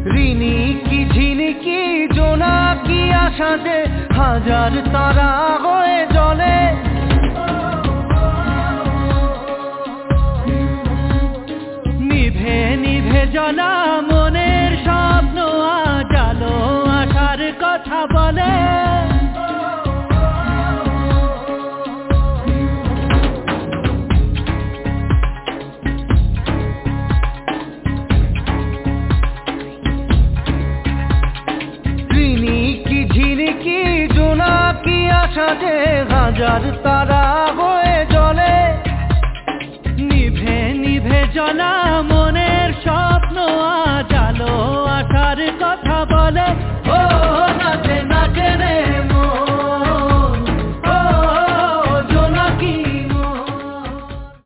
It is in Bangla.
রিনিকি ঝিনিকি জোনাকি আশা যে হাজার তারা হয়ে জ্বলে। নিভে নিভে জ্বলা মনের স্বপ্ন আজ আলো আশার কথা বলে। রিনিকি ঝিনিকি জোনাকি আশা যে হাজার তারা হয়ে জ্বলে। নিভে নিভে জ্বলা মনের স্বপ্ন আজ আলো আশার কথা